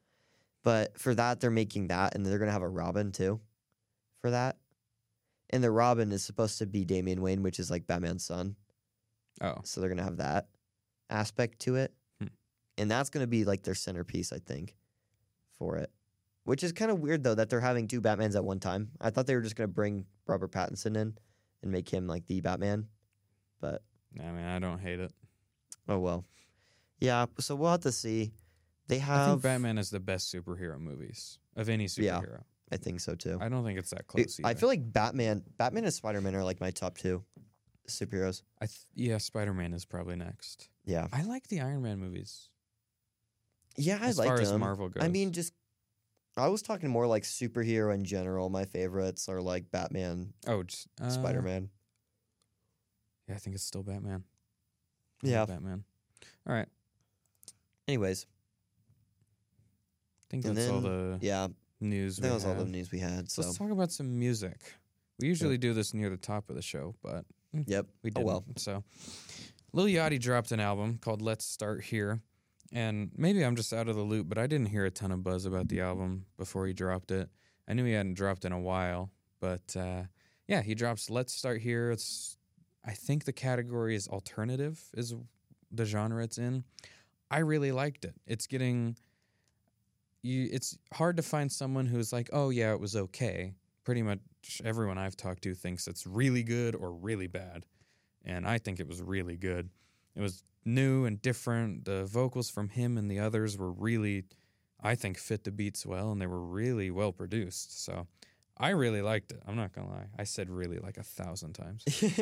But for that, they're making that, and they're gonna have a Robin too, for that. And the Robin is supposed to be Damian Wayne, which is like Batman's son. Oh, So they're gonna have that aspect to it, Hmm. and that's gonna be like their centerpiece, I think, for it. Which is kind of weird though that they're having two Batmans at one time. I thought they were just gonna bring Robert Pattinson in and make him like the Batman, but I mean, I don't hate it. oh well. Yeah, so we'll have to see. They have. I think Batman is the best superhero movies of any Yeah. superhero. I think so too. I don't think it's that It- close. I either. feel like Batman, Batman and Spider Man are like my top two superheroes. I th- yeah, Spider Man is probably next. Yeah, I like the Iron Man movies. yeah, I as like far as them. Marvel goes. I mean, just I was talking more like superhero in general. My favorites are like Batman, oh, just, uh, Spider Man. Yeah, I think it's still Batman. I like Yeah. Batman. All right, Anyways, I think And that's all then- the yeah, news. that we was all the have. news we had. So So, let's talk about some music. We usually do this near the top of the show, but mm, yep. we Oh, didn't. well. So, Lil Yachty dropped an album called "Let's Start Here," and maybe I'm just out of the loop, but I didn't hear a ton of buzz about the album before he dropped it. I knew he hadn't dropped in a while, but uh, yeah, he drops "Let's Start Here." It's, I think the category is alternative, is the genre it's in. I really liked it. It's getting you. It's hard to find someone who's like, "Oh yeah, it was okay," pretty much everyone I've talked to thinks it's really good or really bad. And I think it was really good. It was new and different. The vocals from him and the others were really, I think, fit the beats well, and they were really well produced. So I really liked it. I'm not going to lie. I said really like a thousand times.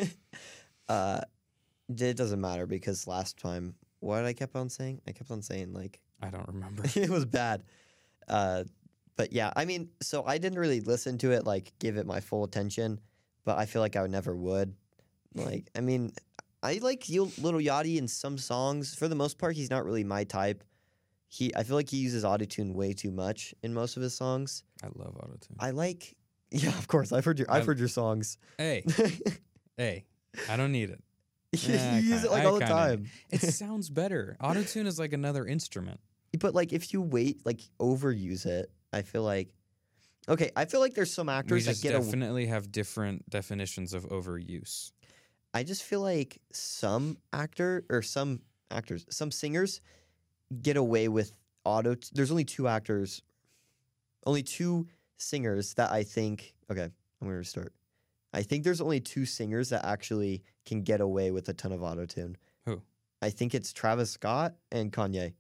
uh, it doesn't matter because last time, what did I kept on saying? I kept on saying, like, I don't remember. it was bad. Uh, but yeah, I mean, so I didn't really listen to it, like, give it my full attention, but I feel like I never would. Like, I mean, I like Yo- Little Yachty in some songs. For the most part, he's not really my type. He, I feel like he uses autotune way too much in most of his songs. I love autotune. I like, yeah, of course. I've heard your, I've I- heard your songs. Hey, hey, I don't need it. you Yeah, I use kinda- it like I all the kinda time. It sounds better. Autotune is like another instrument. But like, if you wait, like, overuse it, I feel like, okay, I feel like there's some We actors that just get a, definitely have different definitions of overuse. I just feel like some actor or some actors, some singers get away with auto. There's only two actors, only two singers that I think. Okay, I'm gonna restart. I think there's only two singers that actually can get away with a ton of autotune. Who? I think it's Travis Scott and Kanye.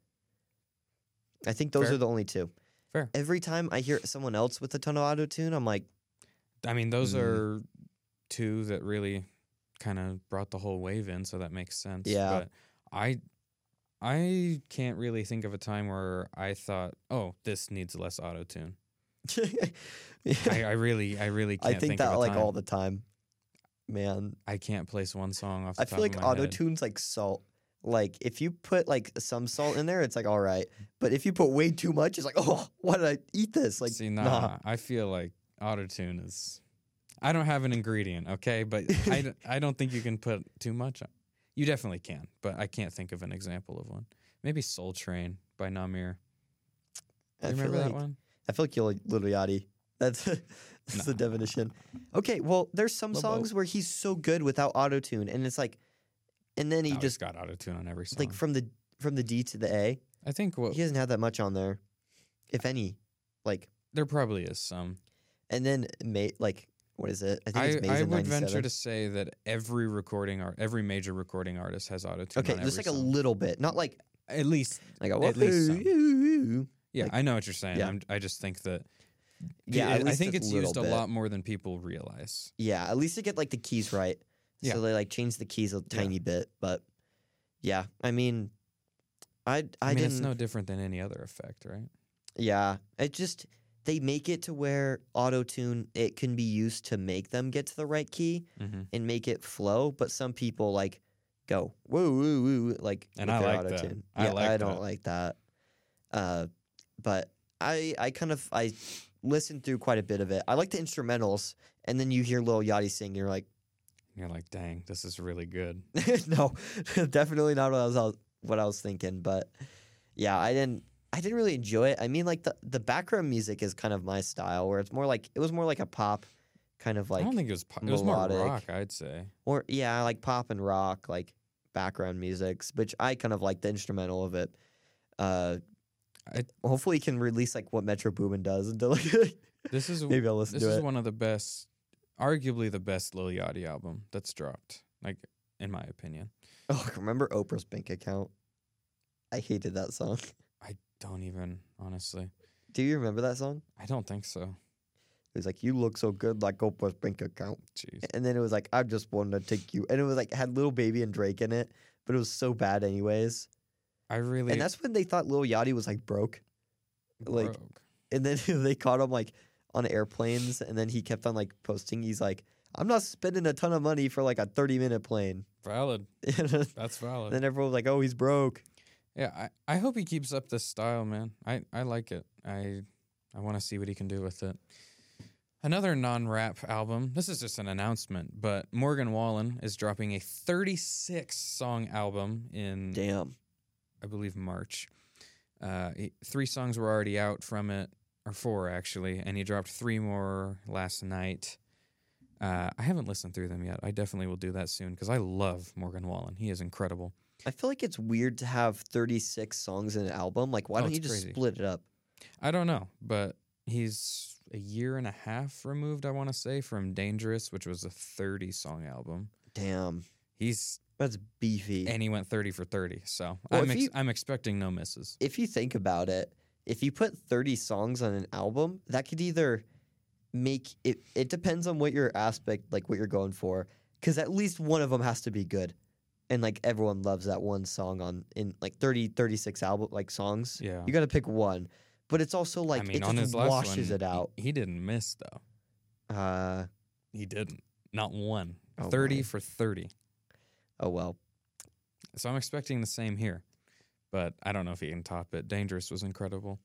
I think those Fair. are the only two. Fair. Every time I hear someone else with a ton of autotune, I'm like, I mean, those Mm. are two that really kind of brought the whole wave in, so that makes sense. Yeah. But I, I can't really think of a time where I thought, "Oh, this needs less autotune." I, I really, I really I can't think think that of a like time. all the time, man. I can't place one song off the I top feel like of my head. autotune's like salt. Like if you put like some salt in there, it's like all right. But if you put way too much, it's like, oh, why did I eat this? Like, See, nah, nah. I feel like autotune is. I don't have an ingredient, okay, but I, d- I don't think you can put too much on. You definitely can, but I can't think of an example of one. Maybe Soul Train by Namir. I You feel remember like, that one? I feel like you're like Little Yachty. That's that's the Nah. definition. Okay, well, there's some Lil songs where he's so good without autotune, and it's like, and then he Oh, he's just got autotune on every song. like from the from the D to the A, I think what he doesn't have that much on there, if any. Like, there probably is some. and then mate, like, what is it? I think I, it's I Mason would venture ninety-seven. to say that every recording art, every major recording artist has autotune. Okay, on just every like a song. little bit, not like At least, like a At least some. woohoo. yeah, Like- I know what you're saying. yeah. I'm, I just think that. Yeah, I- at I least think just it's a little used a bit. lot more than people realize. Yeah, at least to get like the keys right. Yeah. So they like change the keys a tiny bit, but yeah, I mean, I I, I, mean, didn't. it's no different than any other effect, right? Yeah, it just they make it to where auto tune it can be used to make them get to the right key Mm-hmm. and make it flow, but some people like go woo woo woo like And with I their like that. auto-tune. I Yeah, like I don't that. like that. Uh, but I I kind of I listened through quite a bit of it. I like the instrumentals, and then you hear Lil Yachty sing, you're like, You're like, dang, this is really good. no, definitely not what I was what I was thinking. But yeah, I didn't I didn't really enjoy it. I mean, like the the background music is kind of my style, where it's more like it was more like a pop kind of like I don't think it was. Pop. It was more melodic. rock, I'd say. or yeah, like pop and rock like background musics, which I kind of like the instrumental of it. Uh, I- hopefully, he can release like what Metro Boomin does until like This is maybe I'll listen this to is it. one of the best, arguably the best Lil Yachty album that's dropped. Like, in my opinion, Oh, remember Oprah's bank account? I hated that song. I don't even honestly. Do you remember that song? I don't think so. It was like, "You look so good like Oprah's bank account," Jeez. and then it was like, "I just wanted to take you," and it was like had Lil Baby and Drake in it, but it was so bad anyways. I really. And that's when they thought Lil Yachty was like broke, like- broke. and then they caught him like on airplanes, and then he kept on like posting. He's like, "I'm not spending a ton of money for like a thirty minute plane." valid. And That's valid. then everyone was like, "Oh, he's broke." Yeah, I, I hope he keeps up this style, man. I, I like it. I I want to see what he can do with it. Another non-rap album. This is just an announcement, but Morgan Wallen is dropping a thirty-six song album in, Damn. I believe, March. Uh, he- three songs were already out from it, or four actually, and he dropped three more last night. Uh, I haven't listened through them yet. I definitely will do that soon because I love Morgan Wallen. He is incredible. I feel like it's weird to have thirty-six songs in an album. Like, why Oh, don't you it's just crazy. split it up? I don't know, but he's a year and a half removed, I want to say, from Dangerous, which was a thirty song album. Damn, He's that's beefy. and he went thirty for thirty. So Well, I'm if ex- you- I'm expecting no misses. If you think about it, if you put thirty songs on an album, that could either make it. It depends on what your aspect, like what you're going for, because at least one of them has to be good, and like everyone loves that one song on in like thirty, thirty-six album like songs. Yeah. You got to pick one, but it's also like I mean, it on just his last washes one, it out. He, he didn't miss though. Uh, He didn't. Not one. Oh, thirty my. for thirty. oh well. So I'm expecting the same here, but I don't know if he can top it. Dangerous was incredible.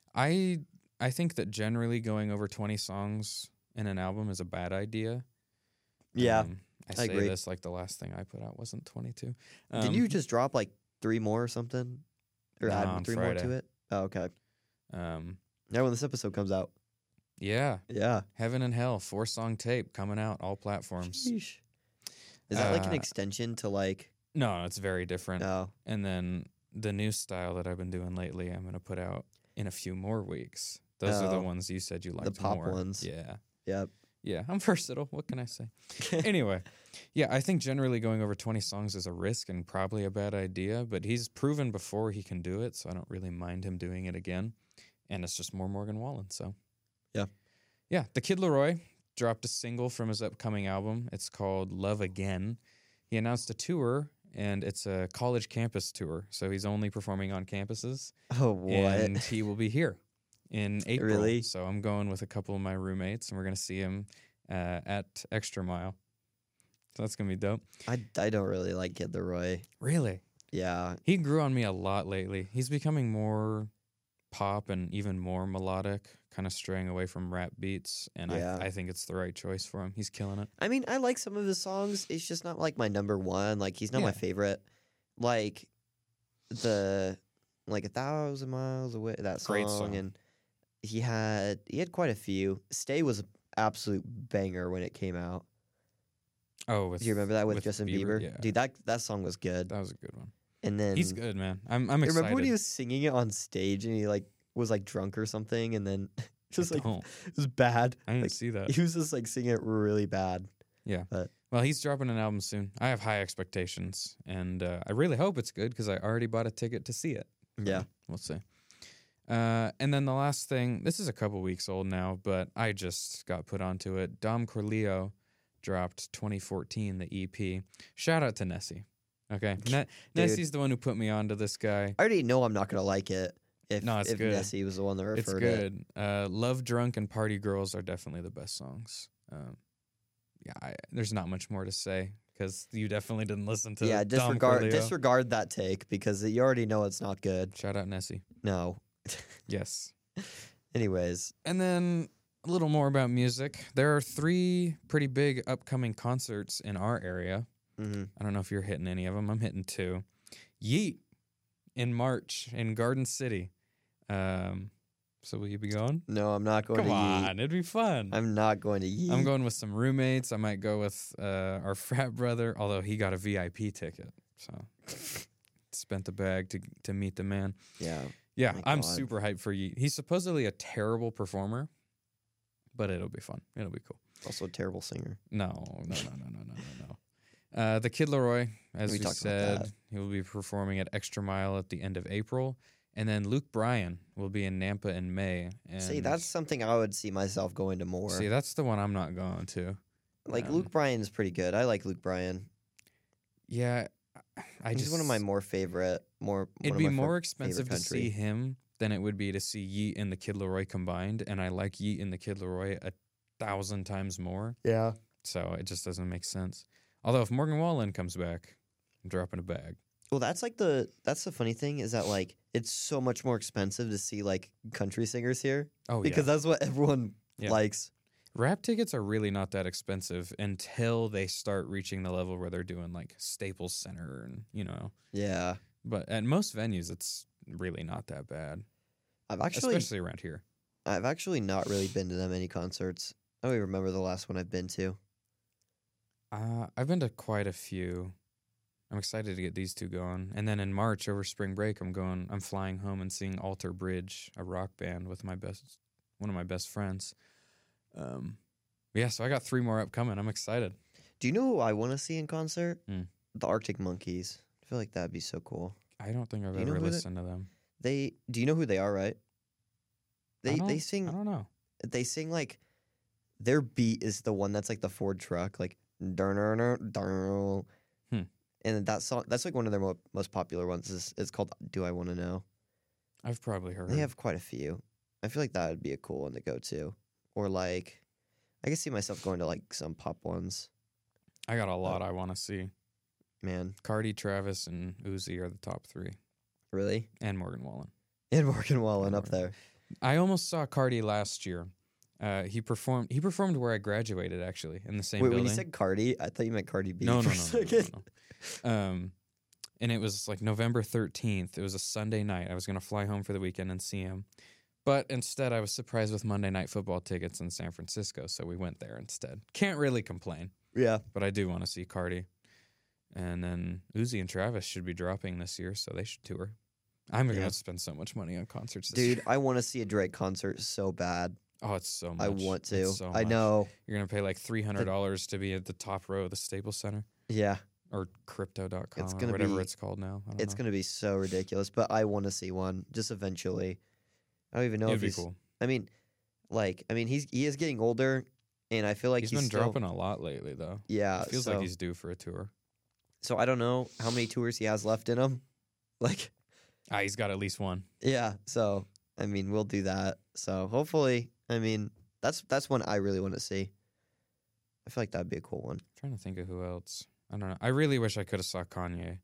I I think that generally going over twenty songs in an album is a bad idea. Yeah. Um, I I say agree. this like the last thing I put out wasn't twenty-two. Um, Did you just drop like three more or something, or Nah, add on three more to Friday. it? Oh, okay. Um, Now when this episode comes out, yeah, yeah. Heaven and Hell, four song tape coming out, all platforms. Sheesh. Is that like an Uh, extension to like? No, it's very different. No. And then the new style that I've been doing lately, I'm gonna put out in a few more weeks. Those are the Oh. ones you said you liked pop more. ones. Yeah. Yep. Yeah, I'm versatile. What can I say? Anyway, yeah, I think generally going over twenty songs is a risk and probably a bad idea, but he's proven before he can do it, so I don't really mind him doing it again. And it's just more Morgan Wallen, so. Yeah. Yeah, The Kid Laroi dropped a single from his upcoming album. It's called Love Again. He announced a tour, and it's a college campus tour, so he's only performing on campuses. Oh, what? And he will be here in April. Really? So I'm going with a couple of my roommates, and we're going to see him uh, at Extra Mile. So that's going to be dope. I, I don't really like Kid Laroi. Really? Yeah. He grew on me a lot lately. He's becoming more pop and even more melodic, kind of straying away from rap beats, and Yeah. I, I think it's the right choice for him. He's killing it. I mean, I like some of his songs. It's just not like my number one. Like he's not my Yeah. favorite. Like the like a thousand miles away that song, Great song. and he had he had quite a few. Stay was an absolute banger when it came out. Oh, with, Do you remember that with, Justin Bieber? Yeah, Dude, that that song was good. that was a good one. And then He's good, man. I'm I'm I excited. remember when he was singing it on stage and he like was like drunk or something, and then just I like don't. it was bad. I didn't like, see that. He was just like singing it really bad. Well, he's dropping an album soon. I have high expectations, and uh, I really hope it's good because I already bought a ticket to see it. Yeah. We'll see. Uh, and then the last thing, this is a couple weeks old now, but I just got put onto it. Dom Corleo dropped twenty fourteen, the E P. Shout out to Nessie. Okay. Ne- Nessie's the one who put me onto this guy. I already know I'm not gonna like it if No, it's if good. Nessie was the one that referred It's it. good. Uh, Love Drunk and Party Girls are definitely the best songs. Um, yeah, I, there's not much more to say because you definitely didn't listen to Yeah, Dom disregard Corleo. disregard that take because you already know it's not good. Shout out Nessie. No. Yes. Anyways, And then a little more about music. There are three pretty big upcoming concerts in our area. hmm I don't know if you're hitting any of them. I'm hitting two. Yeet in March in Garden City. Um, so will you be going? no, I'm not going Come to on, Yeet. it'd be fun. I'm not going to Yeet. I'm going with some roommates. I might go with uh, our frat brother, although he got a V I P ticket. So spent the bag to to meet the man. Yeah. Yeah, My I'm God. super hyped for Yeet. He's supposedly a terrible performer, but it'll be fun. It'll be cool. Also a terrible singer. No, no, no, no, no, no, no, no. Uh, the Kid Laroi, as We we, talked about said, that. he will be performing at Extra Mile at the end of April. And then Luke Bryan will be in Nampa in May. And See, that's something I would see myself going to more. see, that's the one I'm not going to. like um, Luke Bryan is pretty good. I like Luke Bryan. Yeah, I He's just one of my more favorite, more. one It'd of be my fa- more favorite expensive to country. see him than it would be to see Yeet and the Kid Laroi combined, and I like Yeet and the Kid Laroi a thousand times more. Yeah. So it just doesn't make sense. Although if Morgan Wallen comes back, I'm dropping a bag. Well, that's like the that's the funny thing is that like it's so much more expensive to see like country singers here Oh because yeah, that's what everyone Yeah. likes. rap tickets are really not that expensive until they start reaching the level where they're doing like Staples Center and you know. Yeah. But at most venues, it's really not that bad, I've actually especially around here. I've actually not really been to that many concerts. I don't even remember the last one I've been to. Uh, I've been to quite a few. I'm excited to get these two going. And then in March over spring break, I'm going. I'm flying home and seeing Alter Bridge, a rock band, with my best one of my best friends. Um, yeah, so I got three more upcoming. I'm excited. Do you know who I want to see in concert? Mm. The Arctic Monkeys. I feel like that'd be so cool. I don't think I've Do you know ever who they- listened to them. They do you know who they are, right? I They don't- they sing I don't know. they sing like their beat is the one that's like the Ford truck, like "Durr-durr-durr-durr." Hmm. And that song that's like one of their mo- most popular ones. Is it's called "Do I Want to Know." I've probably heard. They have quite a few. I feel like that would be a cool one to go to, or like I can see myself going to like some pop ones. I got a lot I want to see. Man, Cardi, Travis, and Uzi are the top three, really? and Morgan Wallen. And Morgan Wallen up Morgan. there. I almost saw Cardi last year. Uh, he performed. He performed where I graduated, actually, in the same Wait, building. when you said Cardi, I thought you meant Cardi B. no, for no, a no, no, no, second. no, no. Um, and it was like November thirteenth. It was a Sunday night. I was gonna fly home for the weekend and see him, but instead I was surprised with Monday Night Football tickets in San Francisco, so we went there instead. Can't really complain, Yeah. but I do want to see Cardi. And then Uzi and Travis should be dropping this year, so they should tour. I'm gonna Yeah. have to spend so much money on concerts this Dude, year. I want to see a Drake concert so bad. Oh, it's so much. I want to. It's so I much. know. You're gonna pay like three hundred dollars to be at the top row of the Staples Center Yeah. or crypto dot com It's or gonna whatever be- it's called now. I don't It's know. going to be so ridiculous, but I want to see one just eventually. I don't even know It'd if be he's cool. I mean, like, I mean, he's he is getting older, and I feel like he's he's, been still, dropping a lot lately, though. Yeah, It feels so, like he's due for a tour. so I don't know how many tours he has left in him. Like, Ah, he's got at least one. yeah. So I mean, we'll do that. So hopefully, I mean, that's that's one I really want to see. I feel like that'd be a cool one. trying to think of who else. I don't know. I really wish I could have saw Kanye,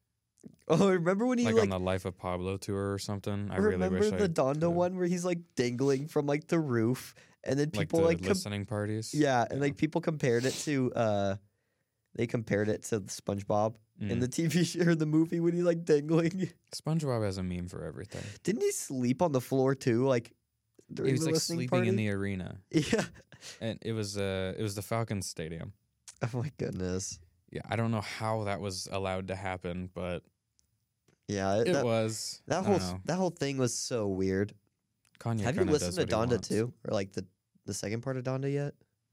Oh, remember when he like, like, on the Life of Pablo tour or something. I really remember wish the I Donda could've- one where he's like dangling from like the roof, and then like people the like, com- listening parties. yeah, and Yeah. like people compared it to uh, they compared it to SpongeBob in Mm. the T V show or the movie when he's like dangling. SpongeBob has a meme for everything. Didn't he sleep on the floor too? Like during He was the like listening sleeping party? in the arena, Yeah. and it was uh it was the Falcons Stadium. Oh my goodness. Yeah, I don't know how that was allowed to happen, but Yeah. it that, was. that I whole don't know. that whole thing was so weird. Kanye Have you kinda listened does to what he Donda wants. too, or like the the second part of Donda yet?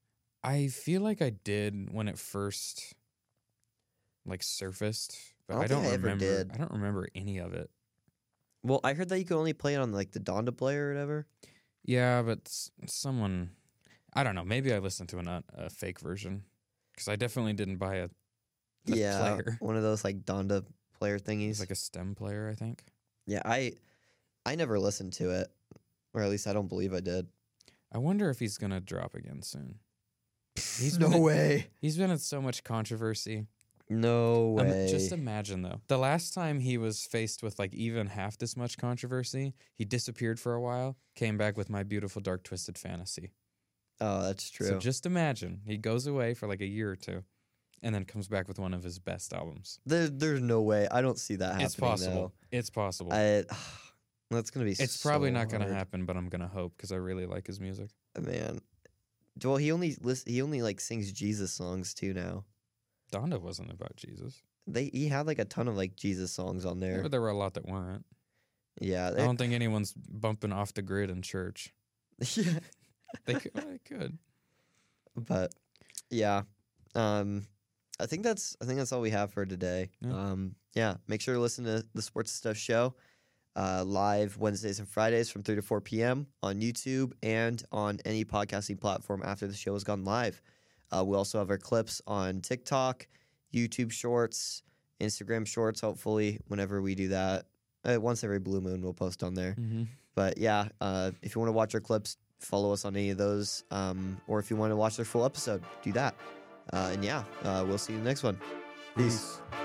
I feel like I did when it first like surfaced, but I I don't don't, think I ever remember. did. I don't remember any of it. Well, I heard that you could only play it on like the Donda player or whatever. Yeah, but s- someone, I don't know. Maybe I listened to an, uh, a fake version because I definitely didn't buy a, a Yeah, player. one of those like Donda player thingies. It's like a stem player, I think. yeah, I I never listened to it, or at least I don't believe I did. I wonder if he's gonna drop again soon. He's no been in- way. He's been in so much controversy. No Um, way. just imagine though, the last time he was faced with like even half this much controversy, he disappeared for a while, came back with My Beautiful Dark Twisted Fantasy. oh, that's true. So just imagine he goes away for like a year or two, and then comes back with one of his best albums. there, there's no way. I don't see that happening. It's possible. It's possible. Though. I, that's gonna be. it's so probably not going to hard. happen, but I'm going to hope because I really like his music. Man, well, he only list, he only like sings Jesus songs too now. Donda wasn't about Jesus, They he had like a ton of like Jesus songs on yeah, there. but there were a lot that weren't. Yeah, I they- don't think anyone's bumping off the grid in church. yeah, They could. they could. but yeah, um, I think that's I think that's all we have for today. Yeah. Um, yeah, make sure to listen to the Sports Stuff Show uh, live Wednesdays and Fridays from three to four p.m. on YouTube and on any podcasting platform after the show has gone live. Uh, we also have our clips on TikTok, YouTube Shorts, Instagram Shorts. Hopefully, whenever we do that, uh, once every blue moon, we'll post on there. Mm-hmm. But yeah, uh, if you want to watch our clips, follow us on any of those. Um, or if you want to watch their full episode, do that. Uh, and yeah, uh, we'll see you in the next one. Peace. Peace.